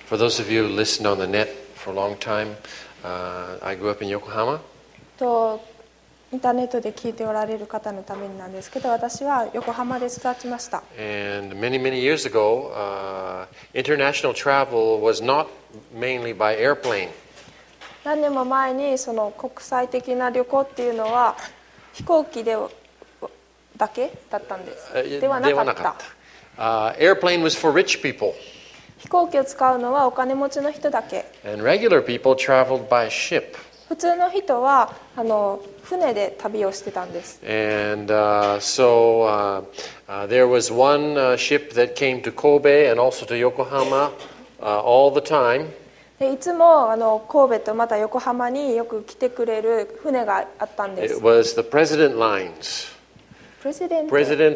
For those of you who listened on the net for a long time, I grew up in Yokohama. とインターネットで聞いておられる方のためになんですけど、私は横浜で育ちました。 And many, many years ago, international travel was not mainly by airplane. 何年も前にその国際的な旅行っていうのは飛行機でだけだったんです。ではなかった。 Airplane was for rich people. 飛行機を使うのはお金持ちの人だけ。 And regular people traveled by ship. 普通の人は船で旅をしてたんです。 And so there was one ship that came to Kobe and also to Yokohama all the time. でいつも神戸とまた横浜によく来てくれる船があったんです。 It was the President Lines. President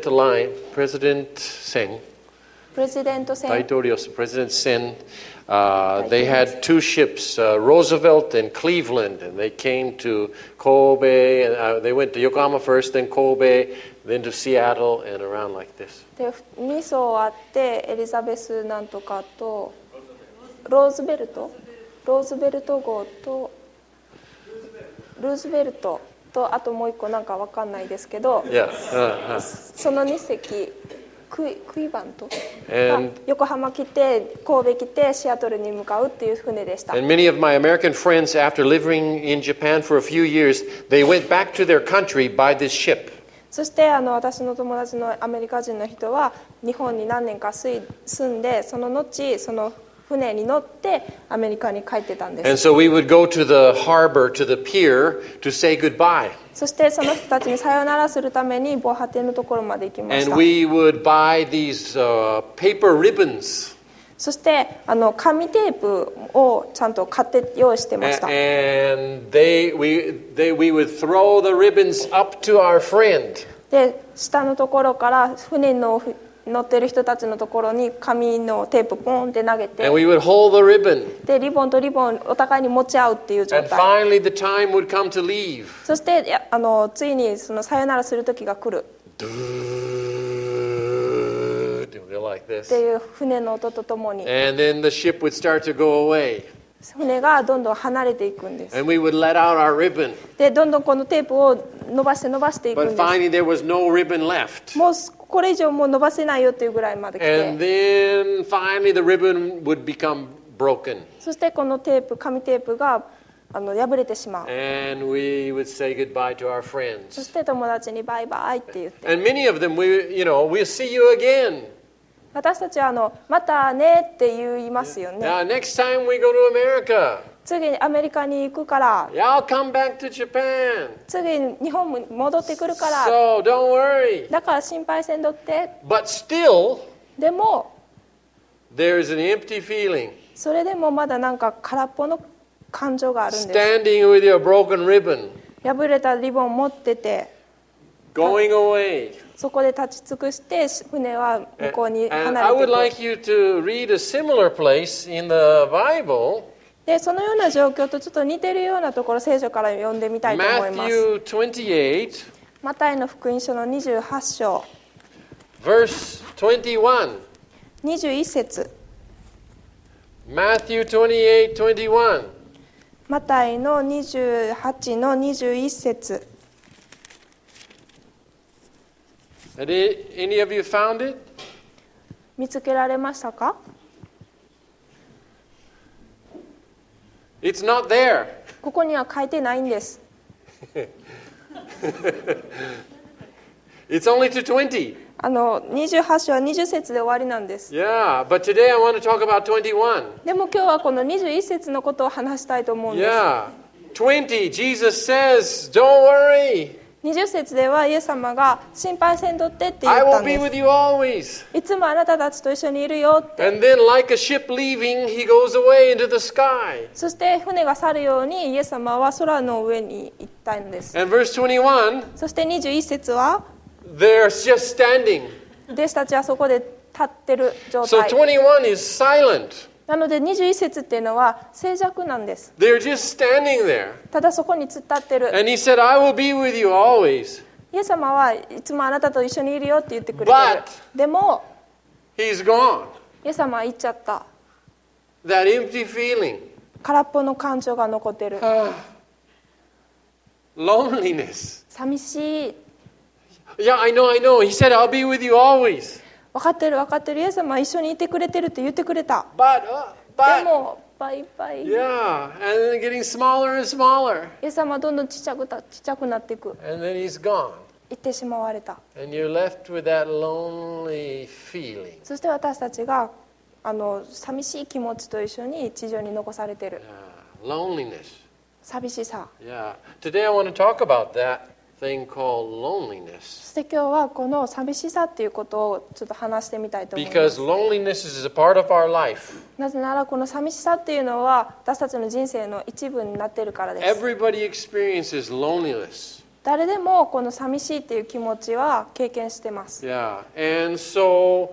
Sen. 大統領 President Sen. They had two ships, Roosevelt and Cleveland, and they came to Kobe, and they went to Yokohama first, then Kobe, then to Seattle, and around like this. で2艘あってエリザベスなんとかとローズベルト号とルーズベルトとあともう一個なんかわかんないですけど、その2隻クイバントが横浜来て神戸来てシアトルに向かうっていう船でした。 And many of my American friends, after living in Japan for a few years, they went back to their country by this ship. そして私の友達のアメリカ人の人は日本に何年か住んでその後その船に乗ってアメリカに帰ってたんです。 And so we would go to the harbor, to the pier, to say goodbye. そしてその人たちにさよならするために防波堤のところまで行きました。 And we would buy these paper ribbons. そして紙テープをちゃんと買って用意してました。 And we would throw the ribbons up to our friend. で下のところから船の乗ってる人たちのところに紙のテープポンって投げて、 And we would hold the ribbon. でリボンとリボンお互いに持ち合うっていう状 And 態。 finally the time would come to leave. そしてついにそのさよならする時が来る。 Like っていう船の音とともに。 And then the ship would start to go away. 船がどんどん離れていくんです。 And we would let out our ribbon. でどんどんこのテープを伸ばしていくんです。 But finally there was no ribbon left. もうこれ以上もう伸ばせないよっていうぐらいまで来て。 And then finally the ribbon would become broken. そしてこの紙テープが破れてしまう。 And we would say goodbye to our そ friends. して友達にバイバイって言って。 And many of them, we'll see you again. 私たちはまたねって言いますよね。 Now, next time we go to America, 次にアメリカに行くから。 I'll come back to Japan. 次に日本に戻ってくるから。 So don't worry. だから心配せんとって。 But still, でも there's an empty feeling. それでもまだなんか空っぽの感情があるんです。 Standing with your broken ribbon. 破れたリボン持ってて。 Going away. そこで立ち尽くして船は向こうに And 離 I れて would いく。 like you to read a similar place in the Bible. でそのような状況とちょっと似てるようなところ聖書から読んでみたいと思います。 Matthew 28, マタイの福音書の28章 verse 21. 21節。 Matthew 28, 21. マタイの28の21節。 Any of you found it? 見つけられましたか？ It's not there. ここには書いてないんです。 It's only to 20. 28章は20節で終わりなんです。 Yeah, but today I want to talk about 21. でも今日はこの21節のことを話したいと思うんです。 Yeah, 20. Jesus says, "Don't worry. 20節ではイエス様が心配せんとってって言 I った will ん be で with す。 you always." いつもあなたたちと一緒にいるよって。 And then, like a ship leaving, he goes away into the sky. そして船が去るようにイエス様は空の上に行ったんです。 And verse 21, そして21節は they're just standing. 弟子たちはそこで立ってる状 So 態。 21 is silent. なので21節っていうのは静寂なんです。 They're just standing there. ただそこに突っ立ってる。 And he said, "I will be with you always." イエス様はいつもあなたと一緒にいるよって言ってくれてる。 But でも he's gone. イエス様は行っちゃった。 That empty feeling. 空っぽの感情が残ってる。 Loneliness. 寂しい。 Yeah, I know. He said, I'll be with you always. 分かってる分かってる。イエス様は一緒にいてくれてるって言ってくれた。でもバイバイ。 Yeah, and then getting smaller and smaller. イエス様はどんどんちっちゃくなっていく。 And then he's gone. 行ってしまわれた。 And you're left with that lonely feeling. そして私たちが寂しい気持ちと一緒に地上に残されている。 Loneliness. 寂しさ。 Yeah. Today I want to talk about that thing called loneliness. そして今日はこの寂しさっていうことをちょっと話してみたいと思います。 Because loneliness is a part of our life. なぜならこの寂しさっていうのは私たちの人生の一部になっているからです。 Everybody experiences loneliness. 誰でもこの寂しいっていう気持ちは経験してます。 Yeah. And so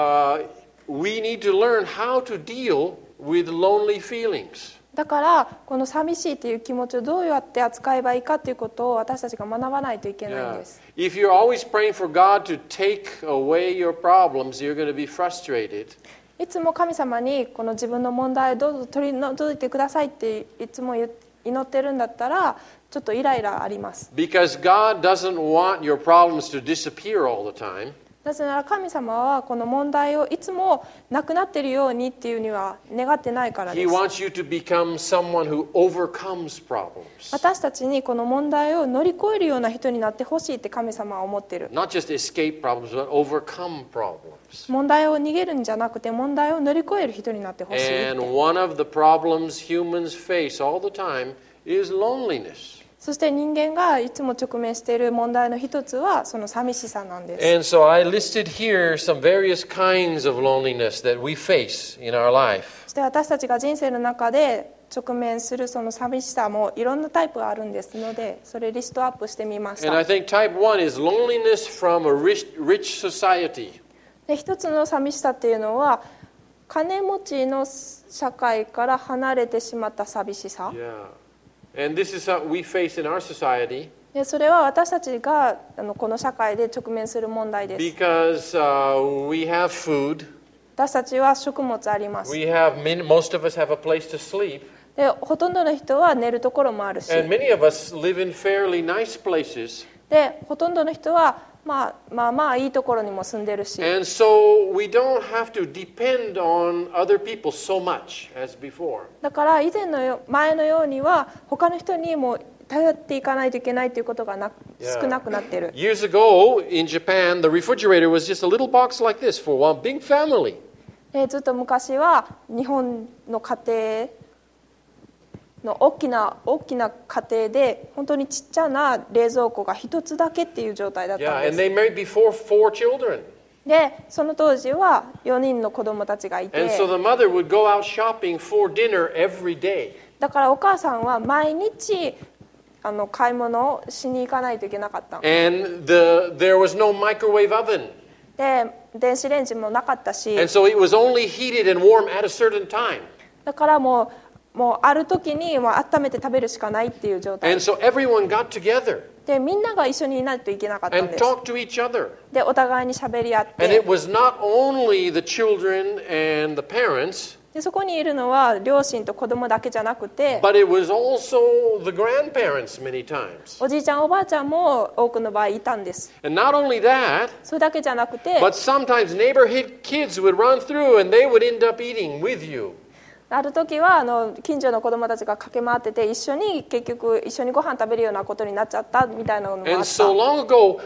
we need to learn how to deal with lonely feelings. だからこの寂しいという気持ちをどうやって扱えばいいかということを私たちが学ばないといけないんです。 If you're always praying for God to take away your problems, you're going to be frustrated. いつも神様にこの自分の問題をどうぞ取り除いてくださいっていつも祈ってるんだったらちょっとイライラあります。 Because God doesn't want your problems to disappear all the time. なぜなら神様はこの問題をいつもなくなっているようにっていうには願ってないからで He す。 wants you to become someone who overcomes problems. 私たちにこの問題を乗り越えるような人になってほしいって神様は思っている。 Not just escape problems, but overcome problems. 問題を逃げるんじゃなくて問題を乗り越える人になってほしいって。 And one of the problems humans face all the time is loneliness. そして人間がいつも直面している問題の一つはその寂しさなんです。 And so I listed here some various kinds of loneliness that we face in our life. そして私たちが人生の中で直面するその寂しさもいろんなタイプがあるんですので、それリストアップしてみまし And I た。 think type 1 is loneliness from a rich society. で一つの寂しさっていうのは金持ちの社会から離れてしまった寂しさ。 Yeah. And this is what we face in our society でそれは私たちがこの社会で直面する問題です。 because we have food. 私たちは食物あります。 Most of us have a place to sleep. でほとんどの人は寝るところもあるし、 And many of us live in fairly nice places. でほとんどの人はまあいいところにも住んでるし、 And so we don't have to depend on other people so much as before. だから前のようには他の人にも頼っていかないといけないということが少なくなっている。 Years ago in Japan, the refrigerator was just a little box like this for one big family. でずっと昔は日本の家庭の大きな家庭で本当にちっちゃな冷蔵庫が一つだけっていう状態だったん Yeah, で and す。 they married before 4 children. でその当時は4人の子供たちがいて、 And so the mother would go out shopping for dinner every day. だからお母さんは毎日買い物をしに行かないといけなかった。 And there was no microwave oven. で電子レンジもなかったし、 And so it was only heated and warm at a certain time. だからもうある時にもう温めて食べるしかないっていう状態 And so everyone got together で、みんなが一緒にいないといけなかったん and です。 talked to each other. でお互いに喋り合っ And て、 it was not only the children and the parents, でそこにいるのは両親と子供だけじゃなくて、 but it was also the grandparents many times. おじいちゃんおばあちゃんも多くの場合いたんです。 And not only that, それだけじゃなくて、 but sometimes neighborhood kids would run through and they would end up eating with you. ある時は近所の子供たちが駆け回ってて結局一緒にご飯食べるようなことになっちゃったみたいなのもあった。 And so long ago,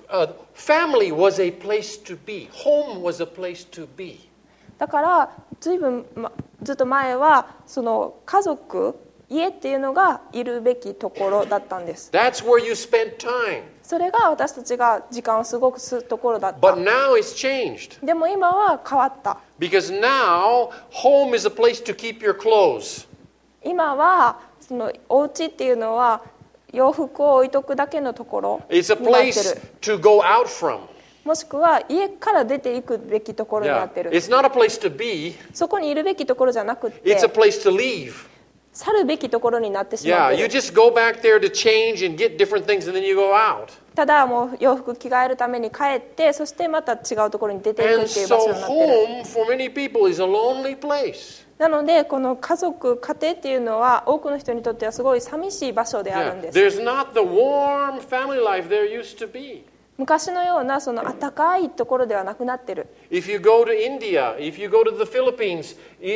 family was a place to be. Home was a place to be. だからずっと前はその家族家っていうのがいるべきところだったんです。 That's where you spent time. それが私たちが時間を過ごすところだった。 But now it's changed. でも今は変わった。 Because now, home is a place to keep your clothes. 今はそのお家っていうのは洋服を置いとくだけのところに It's a なって place る。 to go out from. もしくは家から出ていくべきところにな Yeah. ってる。 It's not a place to be, そこにいるべきところじゃなくって it's a place to leave. 去るべきところになってしまっ Yeah, て you る。 just go back there to change and get different things and then you go out. ただもう洋服着替えるために帰って、そしてまた違うところに出ていく And っていう場所 so になってる。 home for many people is a lonely place. なのでこの家族家庭っていうのは多くの人にとってはすごい寂しい場所である Yeah. んです。 There's not the warm family life there used to be. 昔のようなその暖かいところではなくなってる。 If you go to India, if you go to the Philippines,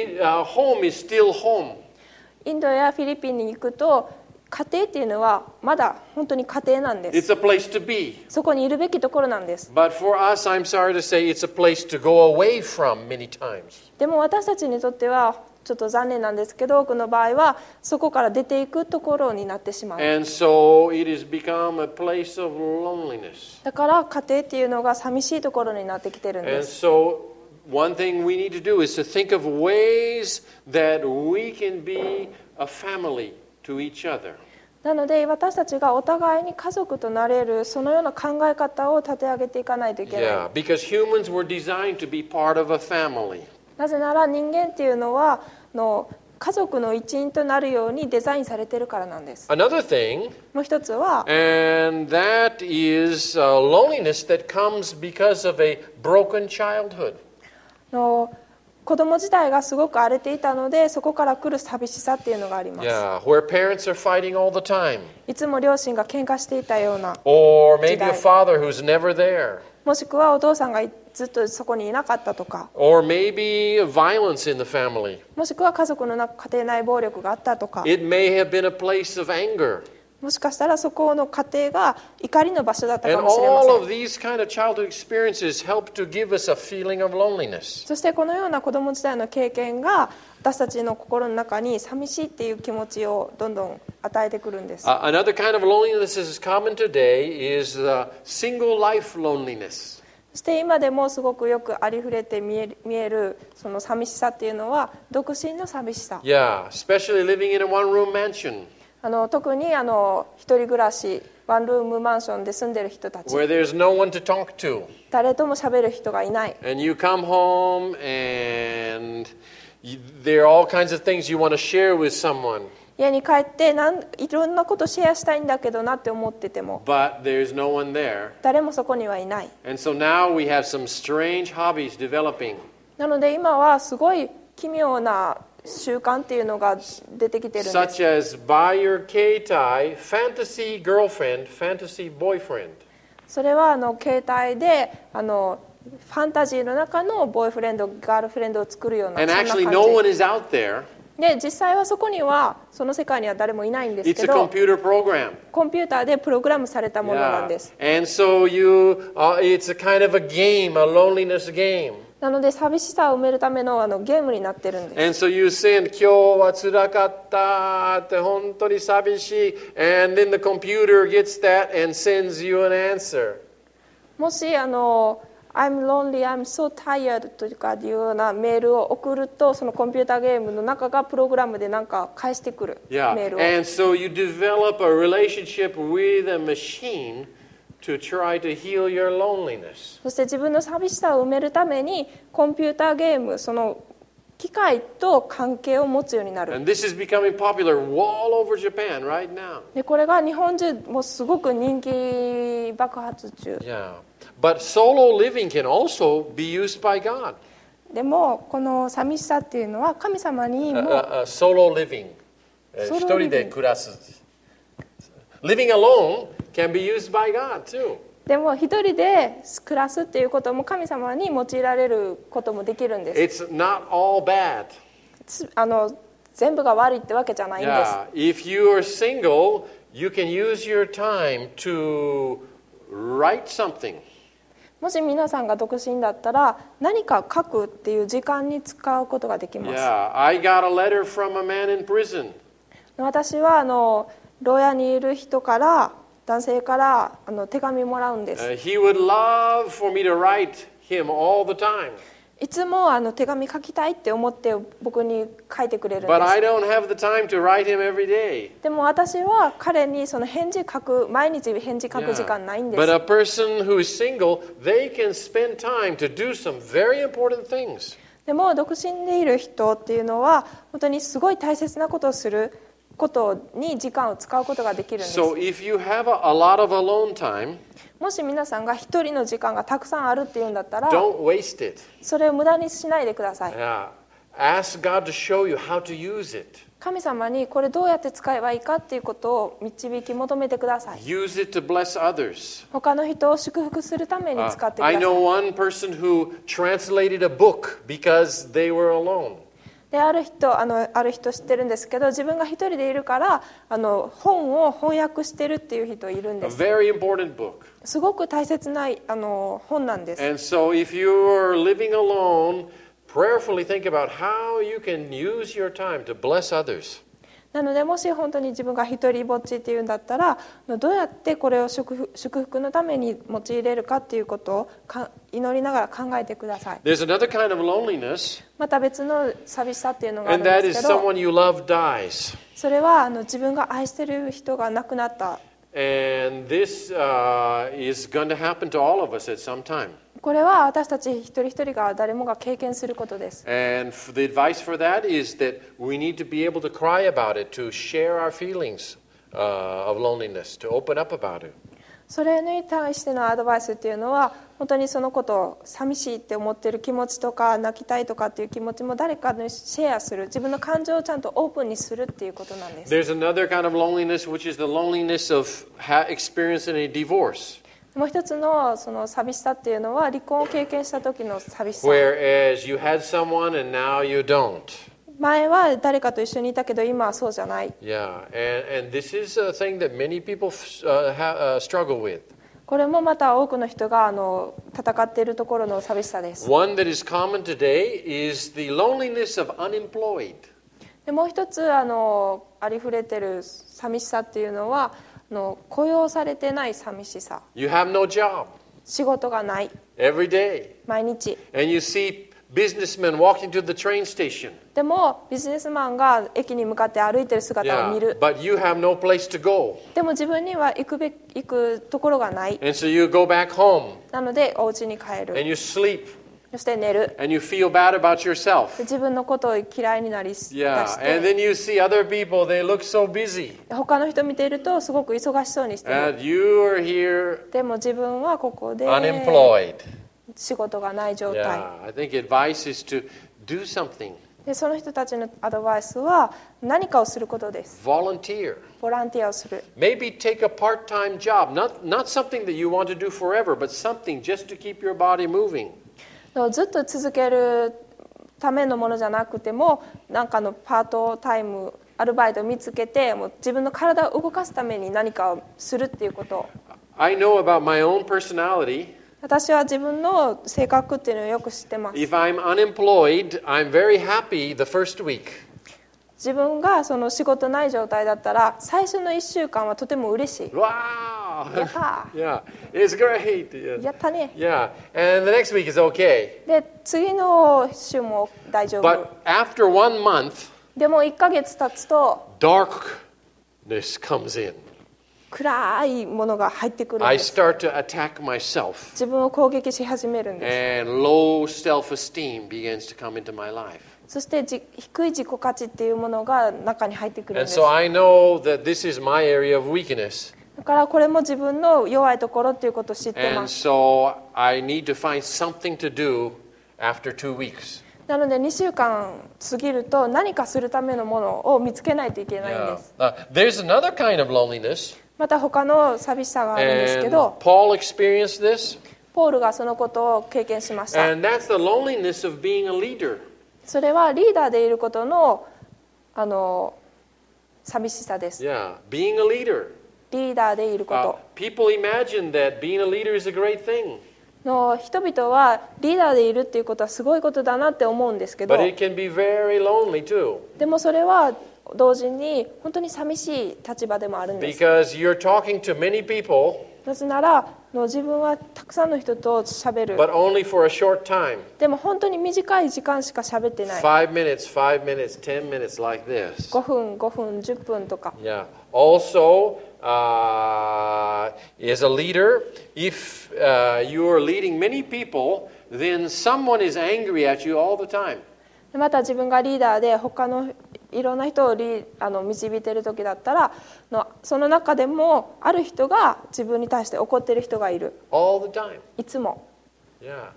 home is still home. インドやフィリピンに行くと家庭っていうのはまだ本当に家庭なんです。 It's a place to be. そこにいるべきところなんです。 But for us, I'm sorry to say, it's a place to go away from many times. でも私たちにとってはちょっと残念なんですけど、多くの場合はそこから出ていくところになってしまう。 And so it has become a place of loneliness. だから家庭っていうのが寂しいところになってきてるんで And す。 so one thing we need to do is to think of ways that we can be a family to each other. なので私たちがお互いに家族となれるそのような考え方を立て上げていかないといけない。 Yeah, because humans were designed to be part of a family. なぜなら人間っていうのは家族の一員となるようにデザインされているからなんです。 Another thing, もう一つは and that is loneliness that comes because of a broken childhood. 子供自体がすごく荒れていたので、そこから来る寂しさっていうのがあります。 Yeah, where parents are fighting all the time. いつも両親が喧嘩していたような、 Or maybe a father who's never there. もしくはお父さんがずっとそこにいなかったとか、 Or maybe violence in the family. もしくは家族の中、家庭内暴力があったとか、 It may have been a place of anger. もしかしたらそこの家庭が怒りの場所だったか And もしれませ all ん。 of these kind of childhood experiences help to give us a feeling of loneliness. そしてこのような子供時代の経験が私たちの心の中に寂しいっていう気持ちをどんどん与えてくるんです。 Another kind of loneliness that is common today is single life loneliness. そして今でもすごくよくありふれて見えるその寂しさっていうのは独身の寂しさ。 Yeah, especially living in a one-room mansion 特に一人暮らしワンルームマンションで住んでる人たち、 where there's no one to talk to. 誰とも喋る人がいない。 And you come home and there are all kinds of things you want to share with someone, 家に帰っていろんなことシェアしたいんだけどなって思ってても but there's no one there. 誰もそこにはいない。 And so now we have some strange hobbies developing. なので今はすごい奇妙な習慣っていうのが出てきてるんです。 Such as buy your keitai, fantasy girlfriend, fantasy boyfriend. それは携帯でファンタジーの中のボーイフレンドガールフレンドを作るような And そんな actually 感 no じ one is out there. で、実際はそこにはその世界には誰もいないんです It's け a ど、 computer program. コンピューターでプログラムされたものなん Yeah. です。 And so it's a kind of a game, a loneliness game. なので寂しさを埋めるためのゲームになってるんです。 And so you send 今日は辛かったって本当に寂しい and then the computer gets that and sends you an answer. もしI'm lonely, I'm so tired とかいうようなメールを送ると、そのコンピューターゲームの中がプログラムで何か返してくる Yeah. メールを。 And so you develop a relationship with a machine to try to heal your loneliness. そして自分の寂しさを埋めるためにコンピューターゲーム、その機械と関係を持つようになる。 And this is becoming popular all over Japan right now. でこれが日本中もすごく人気爆発中。 Yeah. But solo living can also be used by God. でもこの寂しさっていうのは神様にも Solo living. 一人で暮らす。Living alone can be used by God too. でも一人で暮らすっていうことも神様に用いられることもできるんです。 It's not all bad. 全部が悪いってわけじゃないんです。 Yeah. If you are single, you can use your time to write something. もし皆さんが独身だったら何か書くっていう時間に使うことができます。 Yeah. I got a letter from a man in prison. 私は牢屋にいる人から男性から手紙もらうんです。 He would love for me to write him all the time. いつも手紙書きたいって思って僕に書いてくれるんで But I す。 don't have the time to write him every day. でも私は彼にその毎日返事書く時間ないんで But す。 a person who is single, they can spend time to do some very important things. でも独身でいる人っていうのは本当にすごい大切なことをすることに時間を使うことができるんです。 So if you have a lot of alone time, もし皆さんが一人の時間がたくさんあるっていうんだったら、 don't waste it. それを無駄にしないでください。 Ask God to show you how to use it. 神様にこれどうやって使えばいいかっていうことを導き求めてください。 Use it to bless others. 他の人を祝福するために使ってくだ I さい。 know one person who translated a book because they were alone. である人知ってるんですけど、自分が一人でいるから本を翻訳してるっていう人いるん A です。 very important book. すごく大切な本なんです。 And so if you're living alone, prayerfully think about how you can use your time to bless others. なのでもし本当に自分が一人ぼっちっていうんだったら、どうやってこれを祝福のために用いれるかっていうことを祈りながら考えてください。 There's another kind of loneliness, また別の寂しさっていうのがあるん and that で is すけど、 someone you love dies. それは自分が愛してる人が亡くなった。 And this is going to happen to all of us at some time. これは私たち一人一人が誰もが経験することです。 And the advice for that is that we need to be able to cry about it, to share our feelings of loneliness, to open up about it. それに対してのアドバイスっていうのは、本当にそのことを寂しいって思ってる気持ちとか泣きたいとかっていう気持ちも誰かにシェアする、自分の感情をちゃんとオープンにするっていうことなんです。 There's another kind of loneliness, which is the loneliness of experiencing a divorce. もう一つのその寂しさっていうのは離婚を経験した時の寂しさ。 Whereas you had someone and now you don't. 前は誰かと一緒にいたけど今はそうじゃない。 Yeah, and this is a thing that many people struggle with. これもまた多くの人が戦っているところの寂しさです。 One that is common today is the loneliness of unemployed. でもう一つありふれてる寂しさっていうのは雇用されてない寂しさ。 You have no job 仕事がない。 every day. 毎日。 And you see businessmen walking to the train station. でもビジネスマンが駅に向かって歩いてる姿を見 Yeah, る。 but you have no place to go. でも自分には行くところがない。 And so you go back home なのでお家に帰 and る。 you sleep そして寝る。 and you feel bad about で yourself. 自分のことを嫌いになりだし Yeah, and て、 then you see other people, they look so busy. 他の人見ているとすごく忙しそうにしてる。 And you are here でも自分はここで unemployed. 仕事がない状態。 Yeah, I think advice is to do something. でその人たちのアドバイスは何かをすることです。 Volunteer. ボランティアをする。 Maybe take a part-time job. Not something that you want to do forever, but something just to keep your body moving. ずっと続けるためのものじゃなくても、なんかのパートタイムアルバイトを見つけて、もう自分の体を動かすために何かをするっていうこと。 I know about my own personality. 私は自分の性格っていうのをよく知ってます。 If I'm unemployed, I'm very happy the first week. 自分がその仕事ない状態だったら最初の1週間はとても嬉しい。 Wow! やった Yeah, it's great. やったね。 Yeah, and the next week is okay. で次の週も大丈夫。 But after 1 month, でも1ヶ月経つと darkness comes in. 暗いものが入ってくるん I です。 start to attack myself, 自分を攻撃し始めるんです。 and low self-esteem begins to come into my life. そして低い自己価値っていうものが中に入ってくるん And です。 so I know that this is my area of weakness. だからこれも自分の弱いところっていうことを知ってま And す。 so I need to find something to do after 2 weeks. なので2週間過ぎると何かするためのものを見つけないといけないん Yeah. です。 There's another kind of loneliness, また他の寂しさがあるんですけ and ど、 Paul experienced this, ポールがそのことを経験しました。 and that's the loneliness of being a leader. それはリーダーでいることの寂しさです。 Yeah, being a leader. リーダーでいるこ People imagine that being a leader is a great thing, との人々はリーダーでいるっていうことはすごいことだなって思うんですけど、 but it can be very lonely too, でもそれは同時に本当に寂しい立場でもあるんです。 because you're talking to many people, なぜなら自分はたくさんの人と喋る。 but only for a short time. でも本当に短い時間しか喋ってない。 5 minutes, 10 minutes like this. 5分、5分、10分とか。 Yeah. Also, as a leader, if you are leading many people, then someone is angry at you all the time. また自分がリーダーで他のいろんな人を導いている時だったらその中でもある人が自分に対して怒っている人がいる。 All the time. いつも。 Yeah.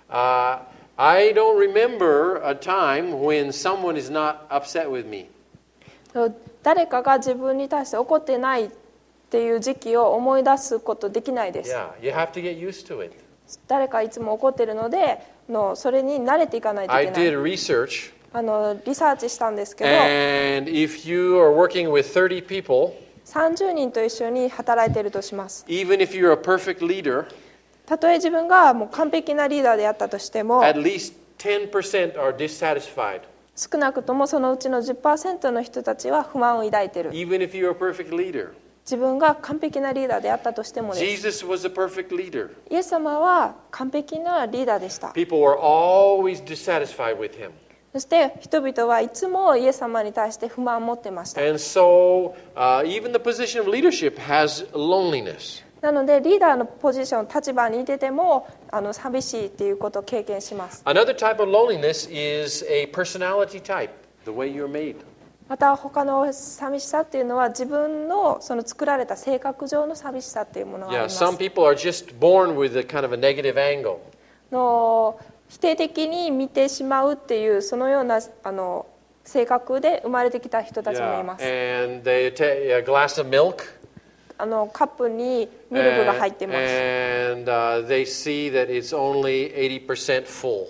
I don't remember a time when someone is not upset with me. 誰かが自分に対して怒ってないっていう時期を思い出すことできないです。 Yeah, you have to get used to it. 誰かいつも怒っているのでそれに慣れていかないとい I けない。 did research, リサーチしたんですけど、 and if you are working with 30 people, 30人と一緒に働いているとします。 even if you're a perfect leader, たとえ自分がもう完璧なリーダーであったとしても、 at least 10% are dissatisfied. 少なくともそのうちの 10% の人たちは不満を抱いている。 Even if you're a perfect leader. 自分が完璧なリーダーであったとしてもです。 Jesus was a perfect leader. イエス様は完璧なリーダーでした。 People were always dissatisfied with him. そして人々はいつもイエス様に対して不満を持ってました。 And so, even the position of leadership has loneliness. なのでリーダーのポジション立場にいてても寂しいっていうことを経験します。 Another type of loneliness is a personality type, the way you're made. また他の寂しさっていうのは自分のその作られた性格上の寂しさっていうものがあり Yeah, ます。 some people are just born with a kind of a negative angle. 否定的に見てしまうっていうそのような性格で生まれてきた人たちもい Yeah, ます。 and they take a glass of milk. カップにミルクが入ってます。 And they see that it's only 80% full.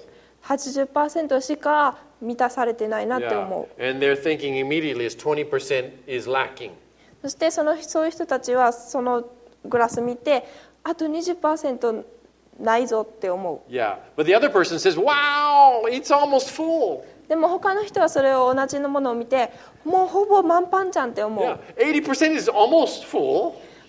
80% しか満たされてないなって思う。 And they're thinking immediately is 20% is lacking. そしてそういう人たちはそのグラス見てあと 20% ないぞって思う。 Yeah, but the other person says, "Wow, it's almost full." でも他の人はそれを同じのものを見てもうほぼ満帆じゃんって思う。 Yeah, 80% is almost full.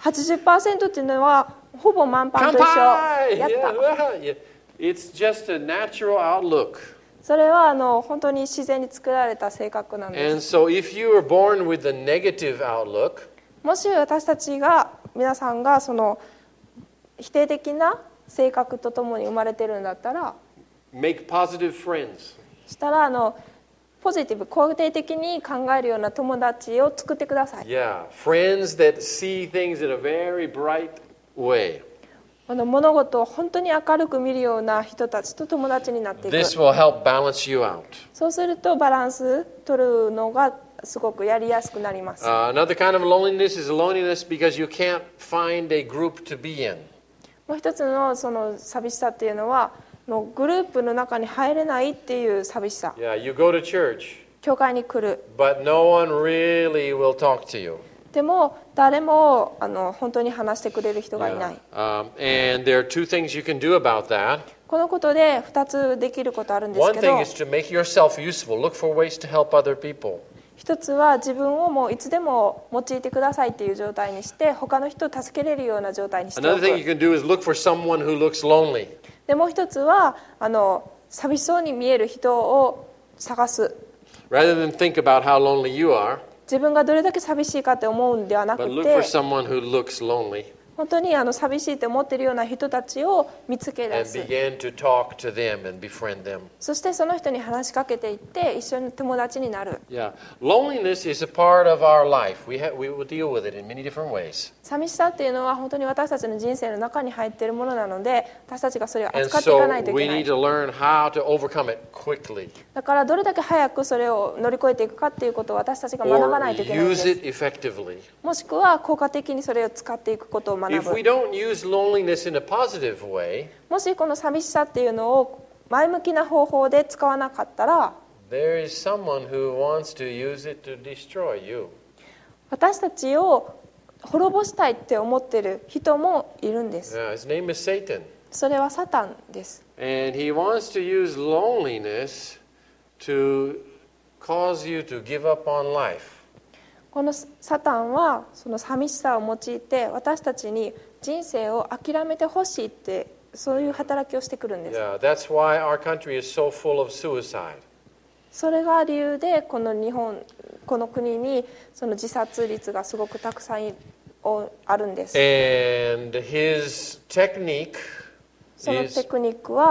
80% っていうのはほぼ満帆と一緒。 Kanpai! やった。 Yeah. It's just a natural outlook. それは本当に自然に作られた性格なんで And す。 so if you are born with a negative outlook, もし私たちが皆さんがその否定的な性格とともに生まれてるんだったら make positive friends. そしたらポジティブ肯定的に考えるような友達を作ってください。 Yeah, friends that see things in a very bright way. 物事を本当に明るく見るような人たちと友達になっていく。 This will help balance you out. そうするとバランス取るのがすごくやりやすくなります。 Another kind of loneliness is loneliness because you can't find a group to be in. もう一つのその寂しさっていうのはグループの中に入れないっていう寂しさ。 Yeah, you go to church, 教会に来る。 but no one really will talk to you. でも誰も本当に話してくれる人がいない。 And there are two things you can do about that. このことで2つできることあるんです One け thing ど、 is to make yourself useful. Look for ways to help other people. 一つは自分をもういつでも用いてくださいっていう状態にして他の人を助けれるような状態にしてお Another thing you く。 can do is look for someone who looks lonely. でもう一つは寂しそうに見える人を探す。 Rather than think about how lonely you are, 自分がどれだけ寂しいかって思うんではなく but look for て someone who looks lonely 本当に寂しいって思っているような人たちを見つけ出 and す。 begin to talk to them and befriend them. そしてその人に話しかけていって一緒に友達になる。 Yeah, loneliness is a part of our life. We will deal with it in many different ways. 寂しさっていうのは本当に私たちの人生の中に入っているものなので私たちがそれを And 扱っていかない so とい we けな need い。 to learn how to overcome it quickly だからどれだけ早くそれを乗り越えていくかっていうことを私たちが学ば or ないといけないんで use す。 it effectively. もしくは効果的にそれを使っていくことを学 If we ぶ。 don't use loneliness in a positive way, もしこの寂しさっていうのを前向きな方法で使わなかったら there is someone who wants to use it to destroy you. 私たちを滅ぼしたいって思ってる人もいるんです。 Yeah, his name is Satan. それはサタンです。 And he wants to use loneliness to cause you to give up on life. このサタンはその寂しさを用いて私たちに人生を諦めてほしいってそういう働きをしてくるんです。 Yeah, that's why our country is so full of suicide. それが理由でこの日本この国にその自殺率がすごくたくさんあるんです。 And his technique その is テクニックは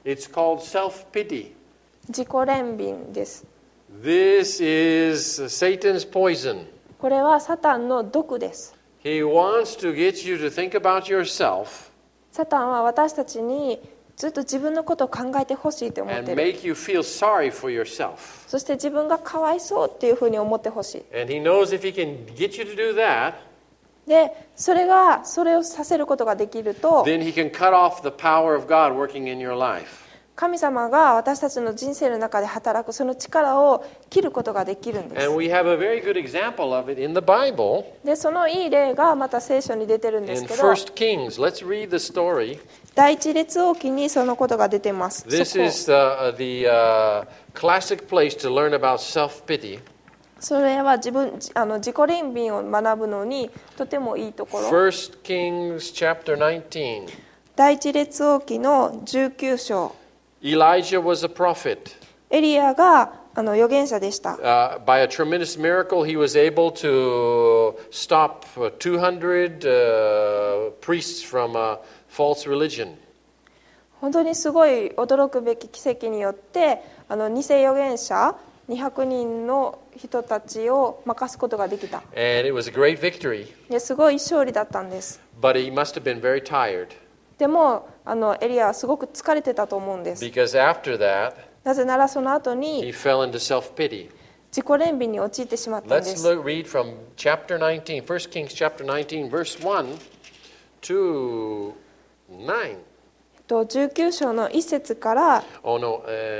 It's called self-pity. 自己憐憫です。 This is Satan's poison. これはサタンの毒です。 He wants to get you to think about yourself サタンは私たちにずっと自分のことを考えてほしいと思っ and てる。 make you feel sorry for yourself. そして自分がかわいそうっていうふうに思ってほしい。 And he knows if he can get you to do that, で、それをさせることができると、 then he can cut off the power of God working in your life. 神様が私たちの人生の中で働くその力を切ることができるんです。 And we have a very good example of it in the Bible. で、そのいい例がまた聖書に出てるんです In けど、 1 Kings, let's read the story. 第一列王記にそのことが出てます。 This is the classic place to learn about self-pity. それは自己憐憫を学ぶのにとてもいいところ。 1 Kings chapter 19. 第一列王記の19章。 Elijah was a prophet. エリアが預言者でした。 By a tremendous miracle, he was able to stop 200 priests from a false religion. 本当にすごい驚くべき奇跡によって偽預言者200人の人たちを任すことができた。 And it was a great victory. ですごい勝利だったんです。 But he must have been very tired. でもエリアはすごく疲れてたと思うんです。 Because after that, なぜならその後 he に fell into self-pity. 自己憐憫に陥ってしまったんで Let's す。 read from chapter 19, 1 Kings chapter 19, verse 1 to 9. 19章の1節から Oh, no.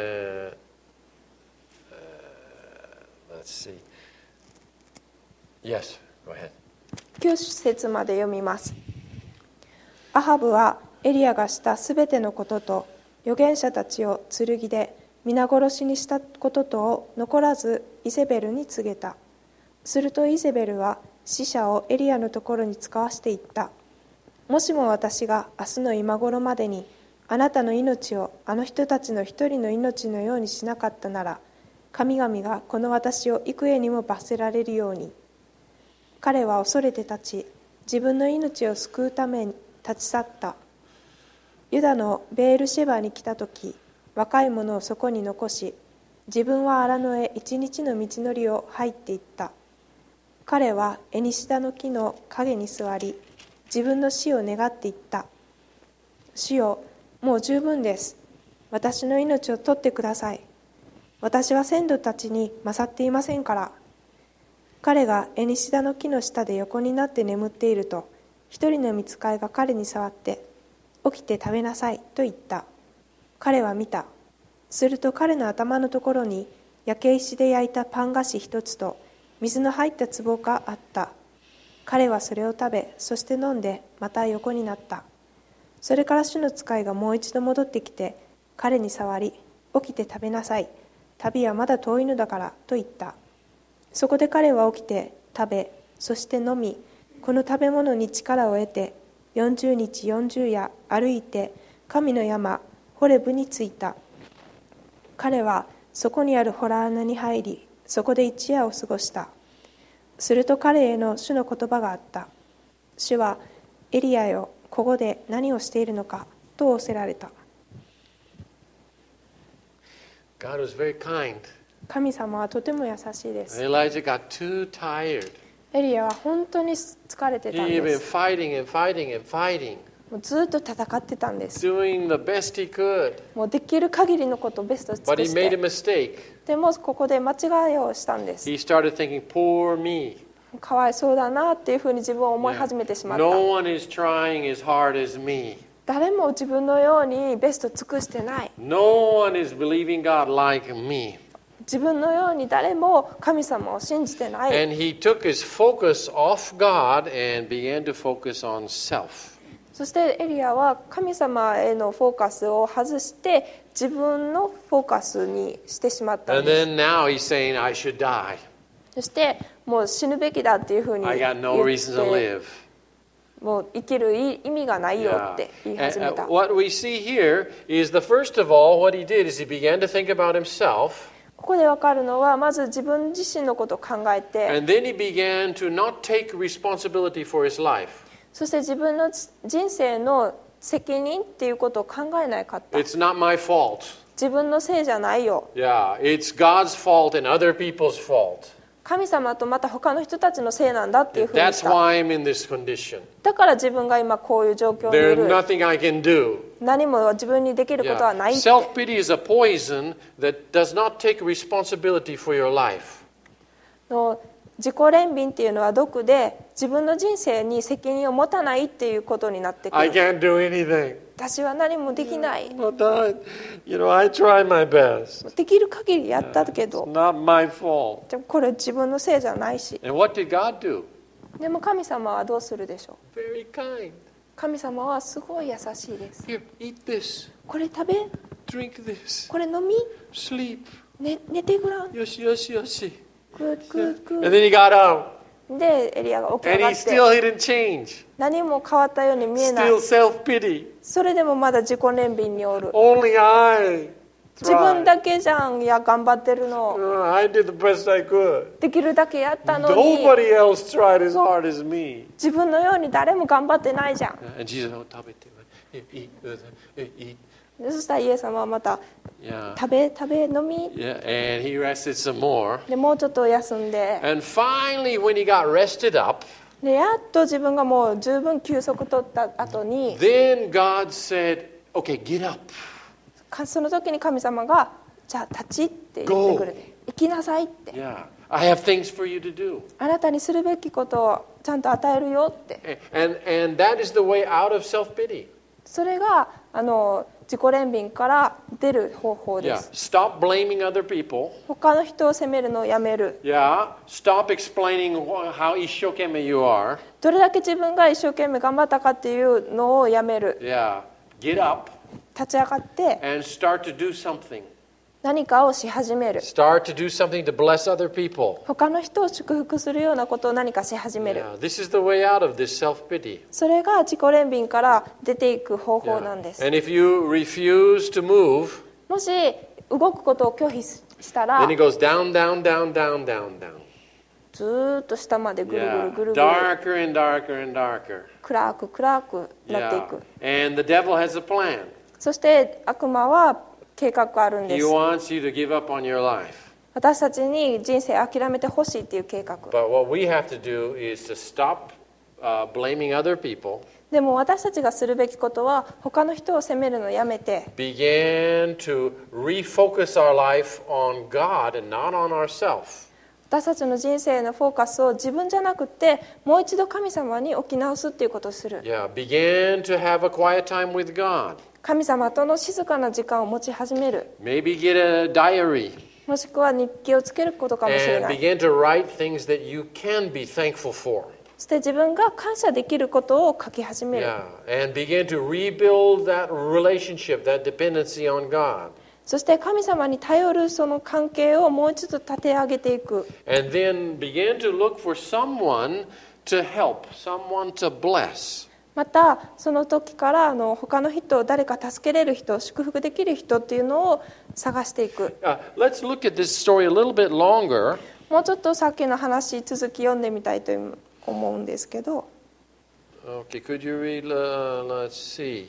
Let's see. Yes, go ahead. 9節まで読みます。アハブはエリアがしたすべてのことと預言者たちを剣で皆殺しにしたこととを残らずイゼベルに告げた。するとイゼベルは使者をエリアのところに使わしていった。もしも私が明日の今頃までにあなたの命をあの人たちの一人の命のようにしなかったなら、神々がこの私を幾重にも罰せられるように。彼は恐れて立ち、自分の命を救うために立ち去った。ユダのベールシェバに来たとき、若い者をそこに残し、自分は荒野へ一日の道のりを入っていった。彼はエニシダの木の陰に座り、自分の死を願っていった。主よ、もう十分です。私の命を取ってください。私は先祖たちに勝っていませんから。彼がエニシダの木の下で横になって眠っていると、一人の御使いが彼に触って、起きて食べなさいと言った。彼は見た。すると彼の頭のところに焼け石で焼いたパン菓子一つと水の入った壺があった。彼はそれを食べ、そして飲んでまた横になった。それから主の使いがもう一度戻ってきて、彼に触り、起きて食べなさい。旅はまだ遠いのだからと言った。そこで彼は起きて食べ、そして飲み、この食べ物に力を得て、40日40夜歩いて神の山ホレブに着いた。彼はそこにある洞穴に入り、そこで一夜を過ごした。すると彼への主の言葉があった。主はエリアよ、ここで何をしているのかと仰せられた。 God was very kind. 神様はとても優しいです。 Elijah got too tired. エリアは本当に疲れてたん He had で been す。 fighting and fighting and fighting, もうずっと戦ってたんです。 doing the best he could. もうできる限りのことをベストを尽 But く he し made a て。 mistake. でもここで間違いをしたんです。 He started thinking, poor me. かわいそうだなっていうふうに自分を思い始めてしまった。 No one is trying as hard as me. 誰も自分のようにベストを尽くしてない。 No one is believing God like me. 自分のように誰も神様を信じてない。 And he took his focus off God and began to focus on self. そしてエリアは神様へのフォーカスを外して自分のフォーカスにしてしまったん And です。 then now he's saying, I should die. そしてもう死ぬべきだっていうふうに I 言 got no reason to って live. もう生きる意味がないよ Yeah. って言い始め And, た。 what we see here is the first of all, what he did is he began to think about himself. ここで分かるのはまず自分自身のことを考えて、 And then he began to not take responsibility for his life. そして自分の人生の責任っていうことを考えなかった。 It's not my fault. 自分のせいじゃないよ。 Yeah, it's God's fault and other people's fault. 神様とまた他の人たちのせいなんだっていうふうに That's した。 why I'm in this condition. だから自分が今こういう状況にい There's る。 nothing I can do. 何も自分にできることは Yeah. ないって。 Self-pity is a poison that does not take responsibility for your life. の自己憐憫っていうのは毒で、自分の人生に責任を持たないっていうことになってく I る。 can't do anything. 私は何もできない。 But I try my best. できる限りやったけ It's ど、 not my fault. でもこれ自分のせいじゃないし。 And what did God do? でも神様はどうするでしょう。 Very kind. 神様はすごい優しいです。 Here, eat this. これ食べ、 Drink this. これ飲み、 Sleep. 寝てごらん。 Yoshi, yoshi, yoshi. グッグッグ And then he got up. ッ。でエリアが起き上 And が he って、 still didn't change. 何も変わったように見えない。 Still self-pity. それでもまだ自己憐憫におる。 Only I 自分 tried. だけじゃん、いや頑張ってるの。 I did the best I could. できるだけやったのに、 Nobody else tried as hard as me. 自分のように誰も頑張ってないじゃん。 And Jesus, oh, 食べて。Eat, eat. でそしたらイエス様はまた Yeah. 食べ飲み。 Yeah. And he rested some more. でもうちょっと休んで、 And finally, when he got rested up, でやっと自分がもう十分休息取った後に、 then God said, okay, get up. その時に神様がじゃあ立ちって言ってくれて、行きなさいって、 Yeah. I have things for you to do. あなたにするべきことをちゃんと与えるよって。 And that is the way out of self-pity. それが自己憐憫から出る方法で Yeah. す。 Stop blaming other people. 他の人を責めるのをやめる。 Yeah. Stop explaining how 一生懸命 you are. どれだけ自分が一生懸命頑張ったかっていうのをやめる。 Yeah. Get up 立ち上がって and start to do something. 何かをし始める。 Start to do something to bless other people. 他の人を祝福するようなことを何かし始める。 Yeah. This is the way out of this self-pity. それが自己憐憫から出ていく方法なんです。 And if you refuse to move, もし動くことを拒否したら then it goes down, down, down, down, down, down. ずーっと下までぐるぐ Yeah. るぐるぐる Darker and darker and darker. 暗くなってい Yeah. く。 And the devil has a plan. そして悪魔は計画があるんで He す。 wants you to give up on your life. 私たちに人生諦めてほしいっていう計画。 But what we have to do is to stop blaming other people, でも私たちがするべきことは他の人を責めるのをやめて、 begin to refocus our life on God and not on ourselves. 私たちの人生のフォーカスを自分じゃなくてもう一度神様に置き直すっていうことをする。 Yeah, begin to have a quiet time with God. 神様との静かな時間を持ち始める。 Maybe get a diary もしくは日記をつけることかもしれ and ない。 begin to write things that you can be thankful for. そして自分が感謝できることを書き始める。 Yeah, and begin to rebuild that relationship, that dependency on God. そして神様に頼るその関係をもう一度立て上げていく。 And then begin to look for someone to help, someone to bless. またその時から他の人、誰か助けれる人、祝福できる人っていうのを探していく。 Let's look at this story a little bit longer. もうちょっとさっきの話続き読んでみたいと思うんですけど。 Okay, could you read, let's see.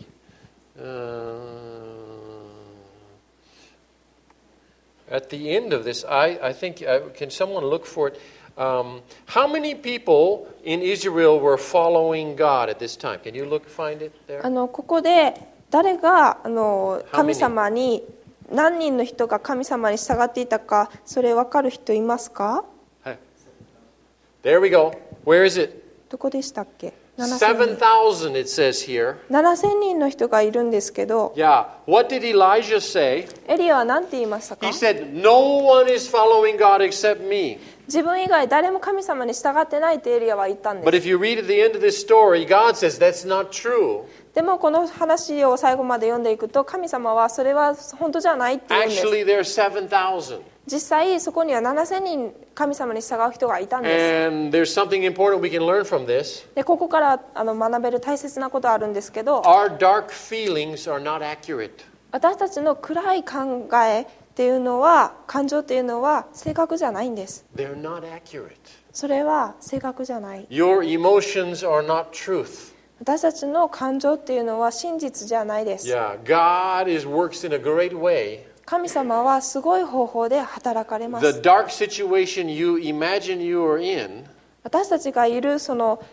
At the end of this, I think, can someone look for it? How many people in Israel were following God at this time? Can you find it there? ここで誰が神様に、何人の人が神様に従っていたか、それ分かる人いますか？ There we go. Where is it? どこでしたっけ ？7,000 it says here. 7000人の人がいるんですけど、 Yeah. What did Elijah say? エリアは何て言いましたか？ He said, no one is following God except me. 自分以外誰も神様に従ってないってエリアは言ったんで But す。 if you read at the end of this story, God says that's not true. でもこの話を最後まで読んでいくと、神様はそれは本当じゃないって言うんです。 Actually, there's 7,000. 実際そこには7000人神様に従う人がいたんで And there's something important we can learn from this. す。でここから学べる大切なことあるんですけど、 Our dark feelings are not accurate. 私たちの暗い考えっていうのは、感情っていうのは正確じゃないんです。 They're not accurate. それは正確じゃない。 Your emotions are not truth. 私たちの感情っていうのは真実じゃないです。 Yeah, God works in a great way. 神様はすごい方法で働かれま The す。 dark situation you imagine you are in 私たちがいるその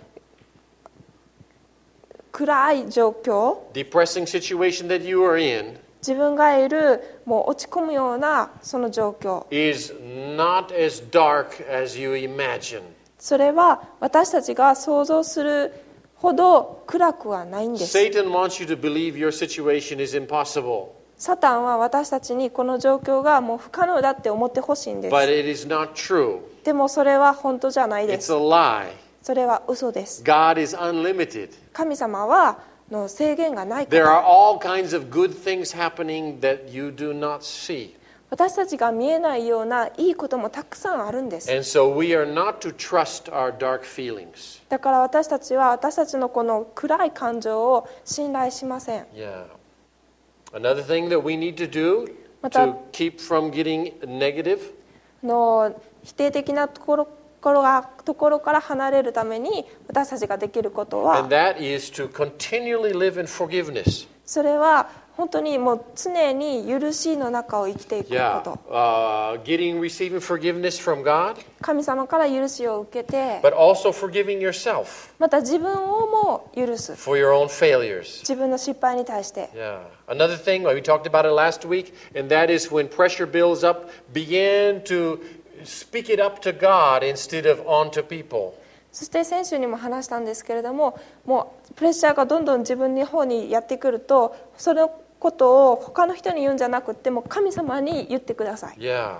暗い状況、 depressing situation that you are in 自分がいるもう落ち込むようなその状況、 is not as dark as you imagine. それは私たちが想像するほど暗くはないんです。 Satan wants you to believe your situation is impossible, サタンは私たちにこの状況がもう不可能だって思ってほしいんです。 but it is not true. でもそれは本当じゃないで It's す。 a lie. それは嘘です。 God is unlimited. 神様はの制限がないか There ら、 are all kinds of good things happening that you do not see. 私たちが見えないようないいこともたくさんあるんです。 And so we are not to trust our dark feelings. だから私たちは私たちのこの暗い感情を信頼しません。 Yeah. Another thing that we need to do また、 to keep from getting negative の否定的なところから離れるために私たちができることは、 and that is to continually live in forgiveness. それは本当にもう常に許しの中を生きていくこ Yeah. と。 Receiving forgiveness from God, 神様から許しを受けて、 but also forgiving yourself また自分をも許す。 for your own failures. 自分の失敗に対して。 Yeah. Another thing, we talked about it last week, and that is when pressure builds up, begin to speak it up to God instead of onto people. そして先週にも話したんですけれども、もうプレッシャーがどんどん自分の方にやってくると、そのことを他の人に言うんじゃなくても神様に言ってください。 Yeah.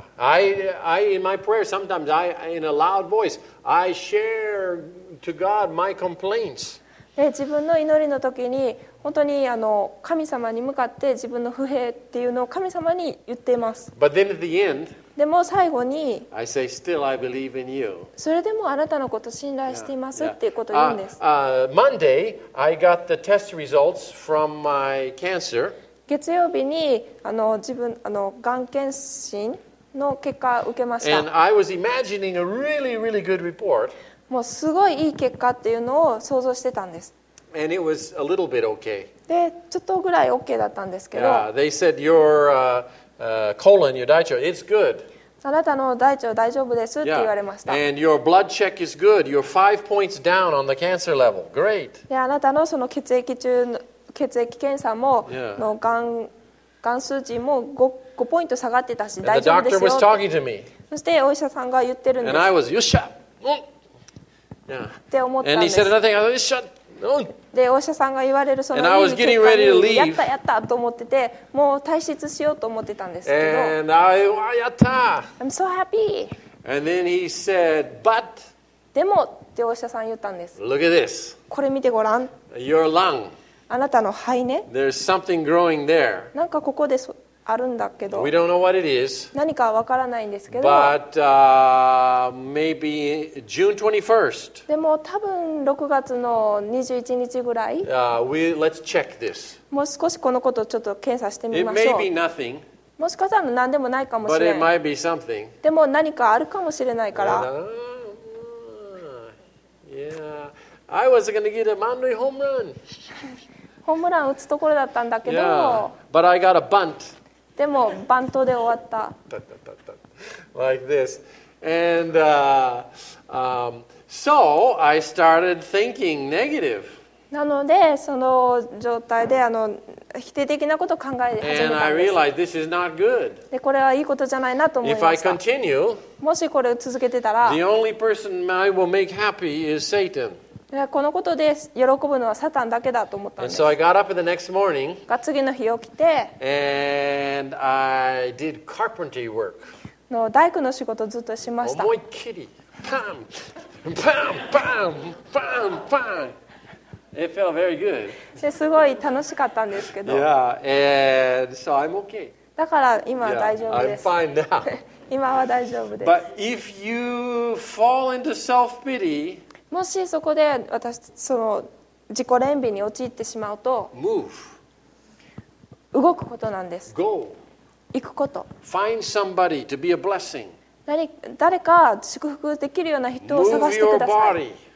In my prayer, sometimes in a loud voice, I share to God my complaints. で自分の祈りの時に本当に神様に向かって自分の不平っていうのを神様に言っています。 But then at the end, でも最後に I say, still I believe in you. それでもあなたのことを信頼していますっていうことを言うんです。 Monday, I got the test results from my cancer. 月曜日に自分がん検診の結果を受けまし And た。 I was imagining a really, really good report. もうすごいいい結果っていうのを想像してたんです。 And it was a little bit okay. でちょっとぐらい OK だったんですけど、 They said your colon, your 大腸, it's good. あなたの大腸大丈夫ですって言われました。 And your blood check is good. You're 5 points down on the cancer level. Great. であなたのその血液検査も、 Yeah. のがん数値も 5ポイント下がってたし And 大 the 丈夫です doctor よ was って talking to me. そしてお医者さんが言ってるんで And す I was, Yosha. Yeah. って思ったん And で he す。 said another thing. I was, Yosha. Oh. でお医者さんが言われるその And I い was い結 getting 果 ready to に leave. やったやったと思ってて、もう退出しようと思ってたんですけど、 And I, yatta. I'm so happy. And then he said, but でもってお医者さん言ったんです。 look at this. これ見てごらん。 Your lung. あなたの肺ね。 There's something growing there. なんかここであるんだけど We don't know what it is. 何かわからないんですけど、 But maybe June 21st, でも多分6月の21日ぐらい、 let's check this. もう少しこのことをちょっと検査してみ It まし may ょ be う。 nothing, もしかしたら何でもないかもし but れ it ない。 might be something. でも何かあるかもしれないから、 Yeah. I was going to get a Monday home run. ホームラン打つところだったんだけど、 Yeah. But I got a bunt. でもバントで終わった。 Like this. And so I started thinking negative. なのでその状態で否定的なことを考え始め And た I んです。 realized this is not good. でこれはいいことじゃないなと思い If ま I した。 continue, もしこれを続けてたら、 the only person I will make happy is Satan. このことで喜ぶのはサタンだけだと思ったん And です。 so I got up in the next morning 次の日起きて and I did carpentry work. 大工の仕事をずっとしました。 Omoy kitty. Pam, pam, pam, pam, pam. It felt very good. ですごい楽しかったんですけど、 Yeah, and so I'm okay. だから今は Yeah, 大丈夫 I'm です。 fine now. 今は大丈夫です。 But if you fall into self-pity, もしそこでその自己憐憫に陥ってしまうと、 move, 動くことなんです。 go, 行くこと。 find somebody to be a blessing. 誰か祝福できるような人を探 Move してく your ださい。 body.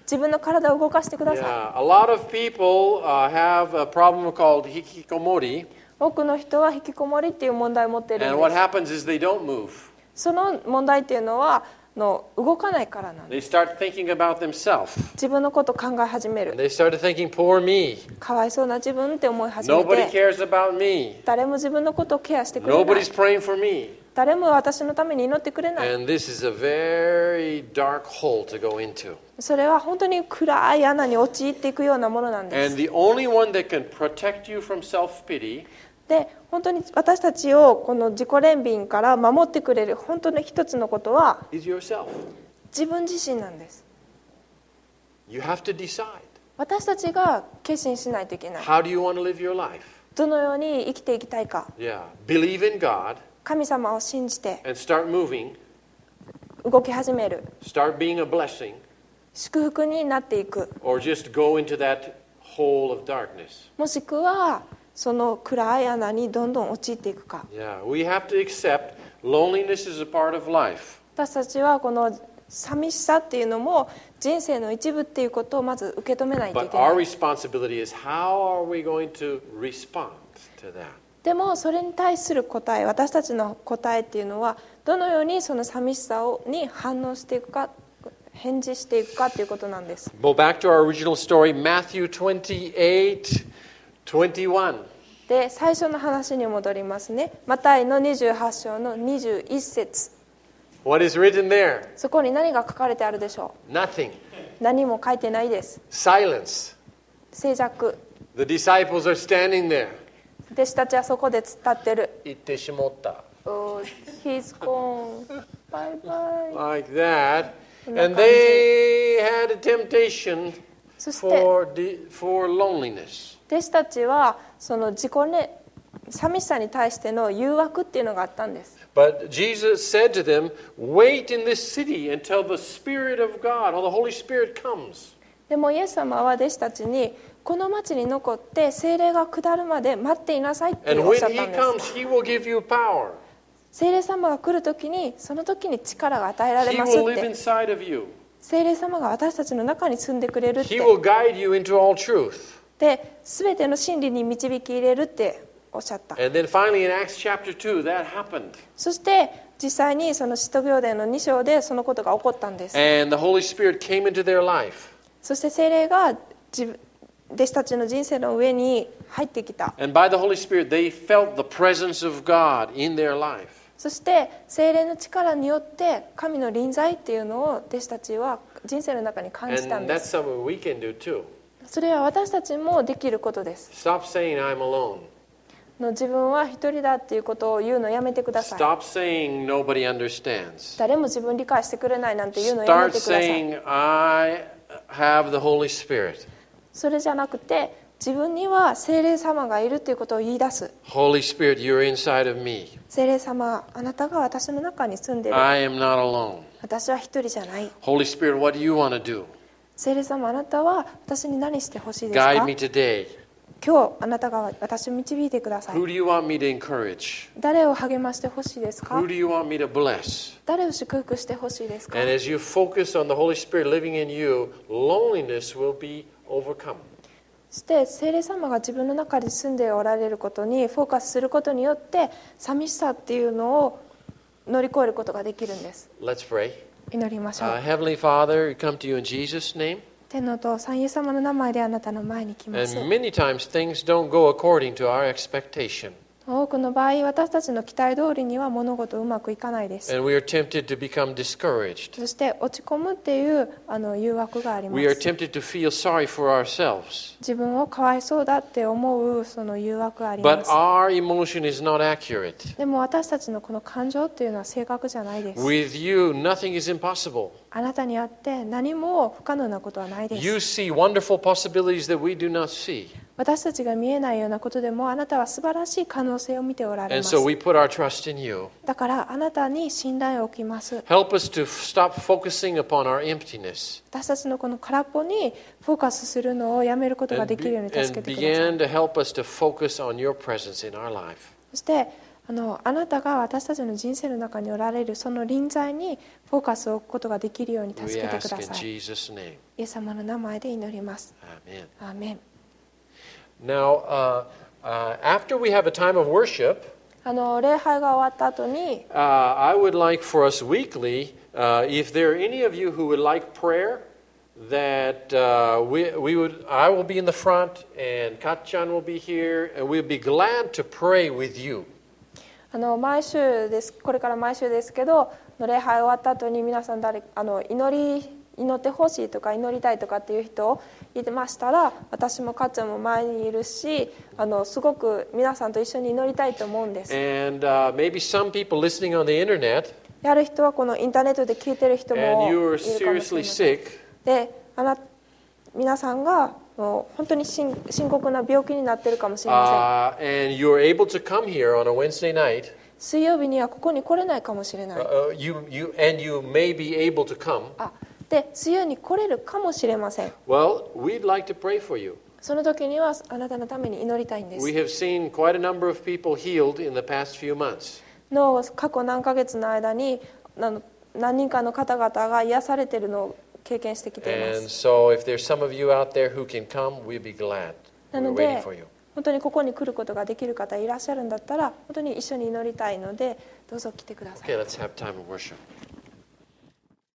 自分の体を動かしてください。 Yeah, a lot of people have a problem called hikikomori, 多くの人は引きこもりっていう問題を持っている and ん what です。 happens is they don't move. その問題っていうのは動かないからなんです。 They start thinking about themselves. 自分のことを考え始め And る。 they started thinking, poor me. かわいそうな自分って思い始め Nobody て、 cares about me. 誰も自分のことをケアしてくれない。 Nobody's praying for me. 誰も私のために祈ってくれない。 And this is a very dark hole to go into. それは本当に暗い穴に陥っていくようなものなんです。 And the only one that can protect you from self-pity で、本当に私たちをこの自己憐憫から守ってくれる本当に一つのことは is yourself. 自分自身なんです。 You have to decide. 私たちが決心しないといけない。 How do you want to live your life? どのように生きていきたいか。 Yeah. Believe in God 神様を信じて and start moving. 動き始める。 Start being a blessing. 祝福になっていく。 Or just go into that hole of darkness. もしくはその暗い穴にどんどん陥っていくか。 Yeah. We have to accept loneliness is a part of life. 私たちはこの寂しさっていうのも人生の一部っていうことをまず受け止めないとい But けな our い。 responsibility is how are we going to respond to that? でもそれに対する答え、私たちの答えっていうのはどのようにその寂しさに反応していくか、返事していくかっていうことなんです。 Go back to our original story, Matthew 28:21. で、最初の話に戻りますね。マタイの28章の21節。 What is written there? そこに何が書かれてあるでしょ Nothing. う。何も書いてないです。 Silence. 静寂。 The disciples are standing there. 弟子たちはそこで突っ立ってる。 言ってしまった. Oh, he's gone. Bye bye. Like that. こんな感 And じ。 they had a temptation そして for loneliness. 弟子たちはその自己ね、寂しさに対しての誘惑っていうのがあったんです。 But Jesus said to them, wait in this city until the Spirit of God, or the Holy Spirit comes. でもイエス様は弟子たちにこの町に残って聖霊が下るまで待っていなさいって And おっ when しゃった He んです。 comes, He will give you power. 聖霊様が来るときにその時に力が与えられ He ますっ will live て。 inside of you. 聖霊様が私たちの中に住んでくれるっ He て。 will guide you into all truth. で、全ての真理に導き入れるっておっしゃった。 And then finally in Acts chapter 2, that happened. そして実際にその使徒行伝の2章でそのことが起こったんです。 And the Holy Spirit came into their life. そして聖霊が弟子たちの人生の上に入ってきた。 And by the Holy Spirit, they felt the presence of God in their life. そして聖霊の力によって神の臨在っていうのを弟子たちは人生の中に感じたん And で that's す。 something we can do too. それは私たちもできることです。 Stop saying I'm alone. 自分は一人だっていうことを言うのをやめてください。 Stop saying nobody understands. 誰も自分理解してくれないなんて言うのをやめ Start てください。 saying I have the Holy Spirit. それじゃなくて自分には聖霊様がいるということを言い出す。 Holy Spirit, you're inside of me. 聖霊様、あなたが私の中に住んでいる。 I am not alone. 私は一人じゃない。 Holy Spirit, what do you want to do? 聖霊様、あなたは私に何してほしいですか？ Guide me today. 今日あなたが私を導いてください。 Who do you want me to encourage? 誰を励ましてほしいですか？ Who do you want me to bless? 誰を祝福してほしいですか？ And as you focus on the Holy Spirit living in you, loneliness will be overcome. そして聖霊様が自分の中に住んでおられることにフォーカスすることによって寂しさっていうのを乗り越えることができるんです。 Let's pray. 祈りましょう。 Heavenly Father, we come to you in Jesus' name. 天のお父さん、イエス様の名前であなたの前に来ま And す。 many times things don't go according to our expectation. 多くの場合、私たちの期待通りには物事うまくいかないです。 And we are tempted to become discouraged. そして落ち込むっていう誘惑がありま We are す。 tempted to feel sorry for ourselves. 自分をかわいそうだって思うその誘惑がありま But す。 our emotion is not accurate. でも私たちのこの感情っていうのは正確じゃないです。 With you, nothing is impossible. あなたにあって何も不可能なことはないで You す。 see wonderful possibilities that we do not see. 私たちが見えないようなことでもあなたは素晴らしい可能性を見ておられ And ます。 so we put our trust in you. だからあなたに信頼を置きます。 Help us to stop focusing upon our emptiness 私たちのこの空っぽにフォーカスするのをやめることが and, できるように助け and てください。 begin to help us to focus on your presence in our life. そしてあなたが私たちの人生の中におられるその臨在にフォーカスを置くことができるように助 We けてく ask だ in さい。 Jesus' name. イエス様の名前で祈ります。 Amen. アーメン。 Now, after we have a time of worship, 礼拝が終わった後に、 I would like for us weekly, if there are any of you who would like prayer, that I will be in the front and Katchan will be here, and we'll be glad to pray with you. 毎週です。これから毎週ですけど、礼拝終わった後に皆さん祈ってほしいとか祈りたいとかっていう人いましたら、私もかっちゃんも前にいるし、すごく皆さんと一緒に祈りたいと思うんです。 And maybe some people listening on the internet, やる人はこのインターネットで聞いてる人も and い you る are かもしれ seriously ません。 sick, で、皆さんがもう本当に深刻な病気になってるかもしれません。 and you're able to come here on a Wednesday night, 水曜日にはここに来れないかもしれない。 you may be able to come. で、水曜に来れるかもしれません。 Well, we'd like to pray for you. その時にはあなたのために祈りたいんです。 We have seen quite a number of people healed in the past few months. の過去何ヶ月の間に何人かの方々が癒されているのを経験してきていま And す。 so if there's some of you out there who can come, we'll be glad. な We're の waiting で for you. 本当にここに来ることができる方いらっしゃるんだったら、本当に一緒に祈りたいのでどうぞ来てください。 Okay, let's have time of worship.